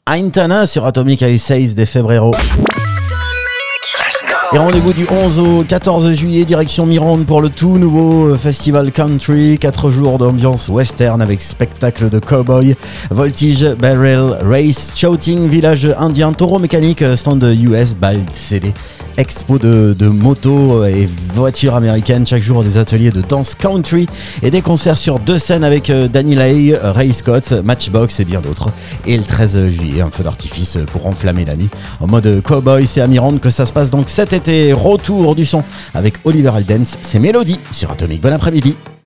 Aintana sur Atomic High 16 de Febrero. Et rendez-vous du 11 au 14 juillet, direction Mirande pour le tout nouveau festival country. 4 jours d'ambiance western avec spectacle de cowboy, voltige, barrel, race, shouting, village indien, taureau mécanique, stand US, bal CD, expo de motos et voitures américaines. Chaque jour des ateliers de danse country et des concerts sur 2 scènes avec Danny Lay, Ray Scott, Matchbox et bien d'autres. Et le 13 juillet, un feu d'artifice pour enflammer la nuit. En mode cowboy, c'est à Mirande que ça se passe donc cet été. Retour du son avec Oliver Heldens, c'est Mélodie sur Atomic. Bon après-midi.